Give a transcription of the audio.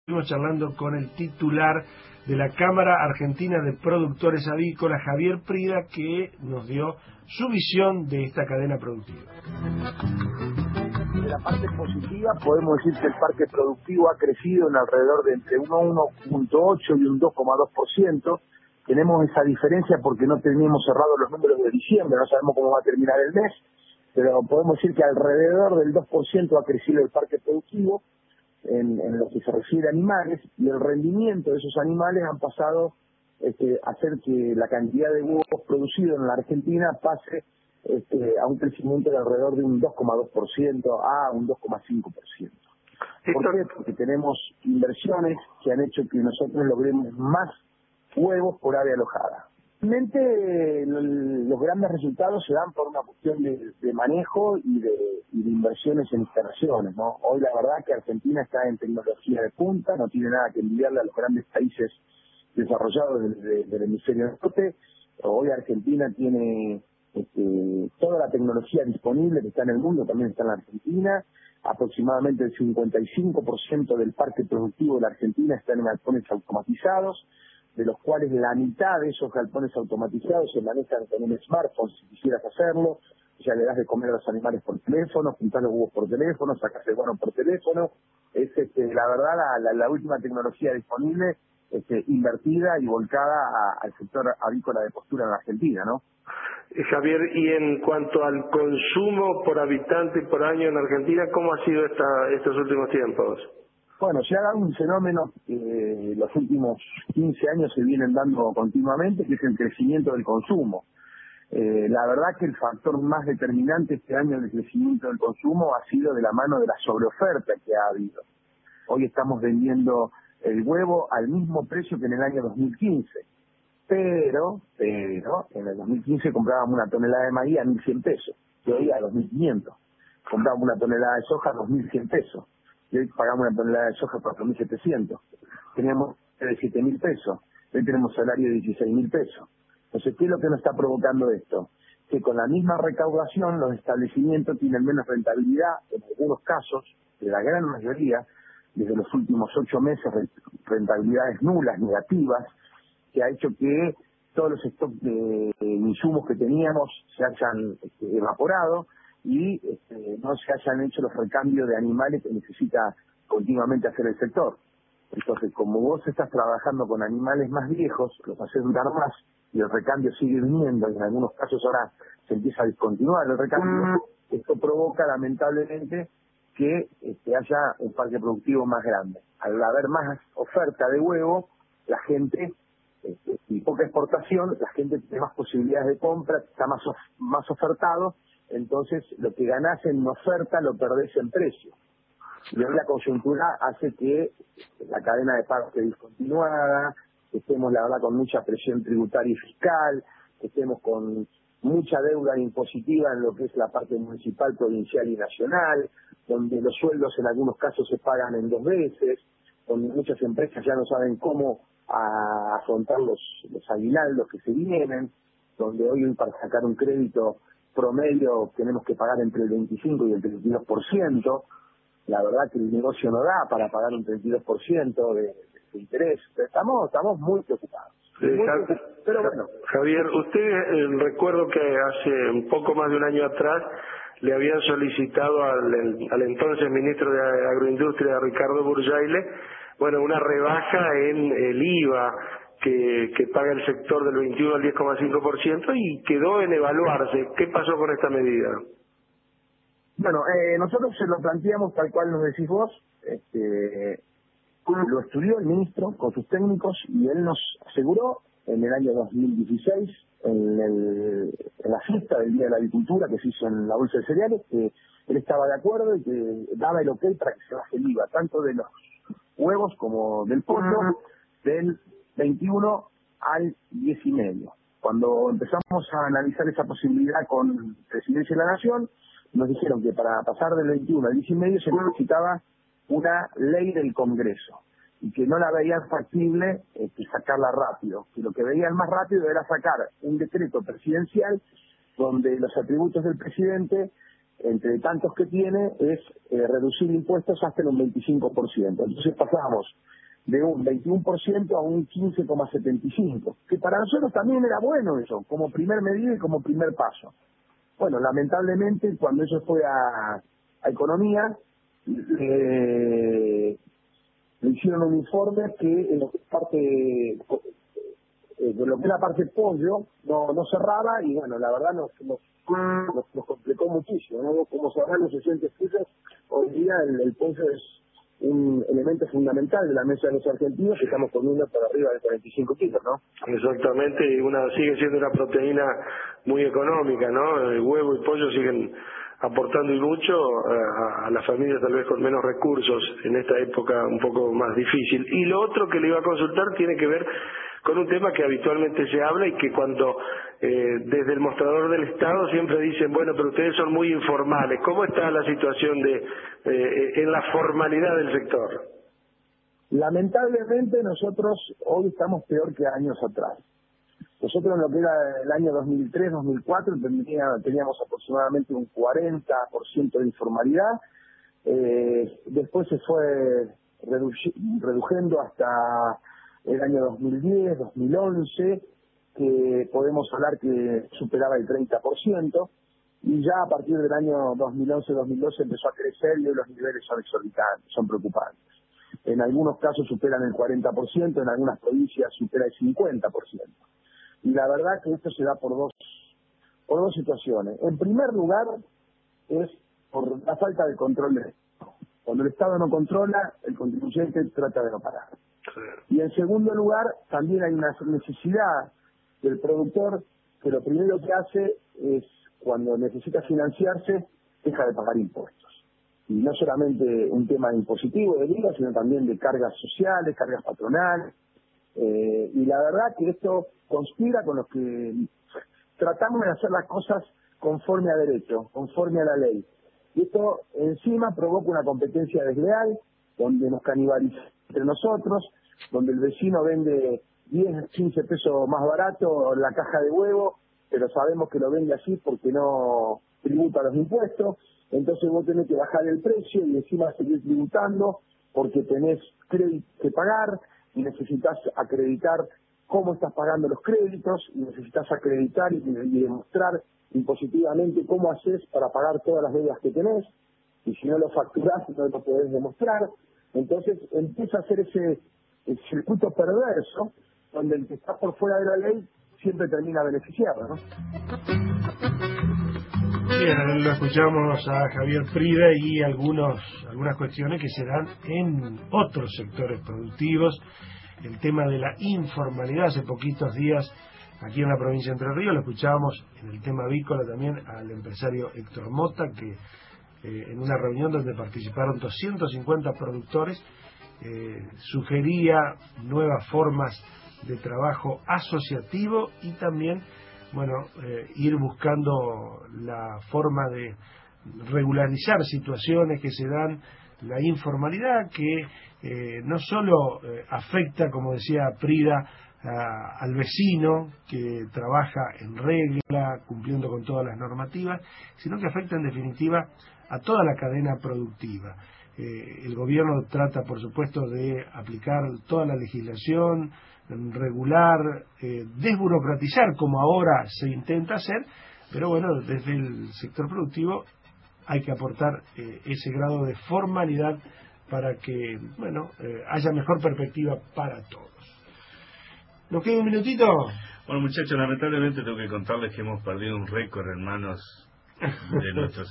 Estuvimos charlando con el titular de la Cámara Argentina de Productores Avícolas, Javier Prida, que nos dio su visión de esta cadena productiva. De la parte positiva, podemos decir que el parque productivo ha crecido en alrededor de entre un 1.8 y un 2.2%. Tenemos esa diferencia porque no teníamos cerrados los números de diciembre, no sabemos cómo va a terminar el mes, pero podemos decir que alrededor del 2% ha crecido el parque productivo en lo que se refiere a animales, y el rendimiento de esos animales han pasado a hacer que la cantidad de huevos producidos en la Argentina pase a un crecimiento de alrededor de un 2.2% a un 2.5%. ¿Por qué? Porque tenemos inversiones que han hecho que nosotros logremos más huevos por ave alojada. Realmente los grandes resultados se dan por una cuestión de manejo y de inversiones en instalaciones, ¿no? Hoy la verdad que Argentina está en tecnología de punta, no tiene nada que envidiarle a los grandes países desarrollados del hemisferio norte. Hoy Argentina tiene toda la tecnología disponible que está en el mundo, también está en la Argentina. Aproximadamente el 55% del parque productivo de la Argentina está en galpones automatizados, de los cuales la mitad de esos galpones automatizados se manejan con un smartphone, si quisieras hacerlo. Ya le das de comer a los animales por teléfono, juntar los huevos por teléfono, sacas el guano por teléfono. Es la verdad la última tecnología disponible, invertida y volcada al sector avícola de postura en la Argentina, ¿no? Javier, y en cuanto al consumo por habitante y por año en Argentina, ¿cómo ha sido estos últimos tiempos? Bueno, se ha dado un fenómeno que los últimos 15 años se vienen dando continuamente, que es el crecimiento del consumo. La verdad que el factor más determinante este año del crecimiento del consumo ha sido de la mano de la sobreoferta que ha habido. Hoy estamos vendiendo el huevo al mismo precio que en el año 2015, pero en el 2015 comprábamos una tonelada de maíz a 1.100 pesos, y hoy a 2.500. Comprábamos una tonelada de soja a 2.100 pesos. Y hoy pagamos una tonelada de soja por 4.700. Teníamos de 7.000 pesos. Hoy tenemos salario de 16.000 pesos. Entonces, ¿qué es lo que nos está provocando esto? Que con la misma recaudación los establecimientos tienen menos rentabilidad, en algunos casos, de la gran mayoría, desde los últimos 8 meses, rentabilidades nulas, negativas, que ha hecho que todos los stocks de insumos que teníamos se hayan evaporado, y no se hayan hecho los recambios de animales que necesita continuamente hacer el sector. Entonces, como vos estás trabajando con animales más viejos, los haces durar más, y el recambio sigue viniendo, y en algunos casos ahora se empieza a discontinuar el recambio, esto provoca lamentablemente que haya un parque productivo más grande. Al haber más oferta de huevo, la gente, y poca exportación, la gente tiene más posibilidades de compra, está más ofertado. Entonces, lo que ganás en oferta lo perdés en precio. Y hoy la coyuntura hace que la cadena de pago esté discontinuada, que estemos, la verdad, con mucha presión tributaria y fiscal, que estemos con mucha deuda impositiva en lo que es la parte municipal, provincial y nacional, donde los sueldos en algunos casos se pagan en 2 veces, donde muchas empresas ya no saben cómo afrontar los aguinaldos que se vienen, donde hoy para sacar un crédito promedio tenemos que pagar entre el 25 y el 32%. La verdad que el negocio no da para pagar un 32% de interés. Estamos muy preocupados. Pero bueno. Javier, usted recuerdo que hace un poco más de un año atrás le habían solicitado al entonces ministro de Agroindustria, Ricardo Burjaile, una rebaja en el IVA que paga el sector del 21 al 10,5%, y quedó en evaluarse. ¿Qué pasó con esta medida? Bueno, nosotros se lo planteamos tal cual nos decís vos. Lo estudió el ministro con sus técnicos, y él nos aseguró en el año 2016, en la fiesta del Día de la Agricultura que se hizo en la Bolsa de Cereales, que él estaba de acuerdo y que daba el ok para que se baje el IVA, tanto de los huevos como del pollo, del 21 al 10,5. Cuando empezamos a analizar esa posibilidad con Presidencia de la Nación, nos dijeron que para pasar del 21 al 10,5 se necesitaba una ley del Congreso, y que no la veían factible sacarla rápido, que lo que veían más rápido era sacar un decreto presidencial donde los atributos del presidente entre tantos que tiene, es reducir impuestos hasta en un 25%. Entonces pasamos de un 21% a un 15,75%, que para nosotros también era bueno eso, como primer medida y como primer paso. Bueno, lamentablemente, cuando eso fue a Economía, le hicieron un informe que en lo que es la parte pollo no cerraba, y bueno, la verdad nos complicó muchísimo, ¿no? Como sabrán los oyentes tuyos, hoy día el pollo es un elemento fundamental de la mesa de los argentinos, que estamos comiendo por arriba de 45 kilos, ¿no? Exactamente, y sigue siendo una proteína muy económica, ¿no? El huevo y pollo siguen aportando y mucho a las familias tal vez con menos recursos en esta época un poco más difícil. Y lo otro que le iba a consultar tiene que ver con un tema que habitualmente se habla y que cuando desde el mostrador del Estado siempre dicen, bueno, pero ustedes son muy informales. ¿Cómo está la situación en la formalidad del sector? Lamentablemente nosotros hoy estamos peor que años atrás. Nosotros en lo que era el año 2003-2004 teníamos aproximadamente un 40% de informalidad. Después se fue reduciendo hasta el año 2010, 2011, que podemos hablar que superaba el 30%, y ya a partir del año 2011-2012 empezó a crecer y hoy los niveles son exorbitantes, son preocupantes. En algunos casos superan el 40%, en algunas provincias supera el 50%. Y la verdad que esto se da por dos situaciones. En primer lugar, es por la falta de control del Estado. Cuando el Estado no controla, el contribuyente trata de no pagar. Y en segundo lugar, también hay una necesidad del productor, que lo primero que hace es, cuando necesita financiarse, deja de pagar impuestos. Y no solamente un tema impositivo de IVA, sino también de cargas sociales, cargas patronales. Y la verdad que esto conspira con los que tratamos de hacer las cosas conforme a derecho, conforme a la ley. Y esto encima provoca una competencia desleal, donde nos canibalizamos entre nosotros, donde el vecino vende 10, 15 pesos más barato la caja de huevo, pero sabemos que lo vende así porque no tributa los impuestos. Entonces vos tenés que bajar el precio y encima seguir tributando porque tenés crédito que pagar y necesitas acreditar cómo estás pagando los créditos, y necesitas acreditar y demostrar impositivamente cómo haces para pagar todas las deudas que tenés, y si no lo facturás no lo podés demostrar. Entonces empieza a hacer ese circuito perverso donde el que está por fuera de la ley siempre termina beneficiado, ¿no? Bien, lo escuchamos a Javier Prida y algunas cuestiones que se dan en otros sectores productivos. El tema de la informalidad, hace poquitos días aquí en la provincia de Entre Ríos, lo escuchábamos en el tema avícola también al empresario Héctor Mota, que en una reunión donde participaron 250 productores, sugería nuevas formas de trabajo asociativo y también ir buscando la forma de regularizar situaciones que se dan, la informalidad que no solo afecta, como decía Prida, al vecino que trabaja en regla, cumpliendo con todas las normativas, sino que afecta en definitiva a toda la cadena productiva. El gobierno trata, por supuesto, de aplicar toda la legislación, regular, desburocratizar, como ahora se intenta hacer, pero bueno, desde el sector productivo hay que aportar ese grado de formalidad para que, haya mejor perspectiva para todos. ¿Nos queda un minutito? Bueno, muchachos, lamentablemente tengo que contarles que hemos perdido un récord en manos de nuestros